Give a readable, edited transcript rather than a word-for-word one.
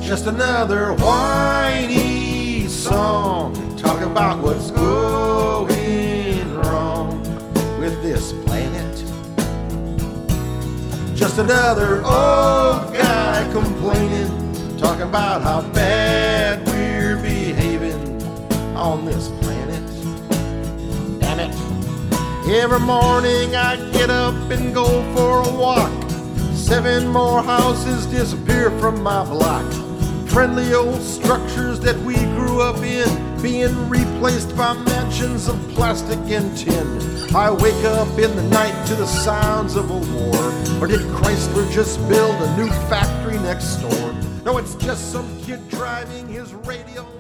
Just another whiny song, talk about what's going wrong with this planet. Just another old guy complaining, talking about how bad we're behaving on this planet. Damn it. Every morning I get up and go for a walk. 7 more houses disappear from my block. Friendly old structures that we grew up in being replaced by mansions of plastic and tin. I wake up in the night to the sounds of a war. Or did Chrysler just build a new factory next door? No, it's just some kid driving his radio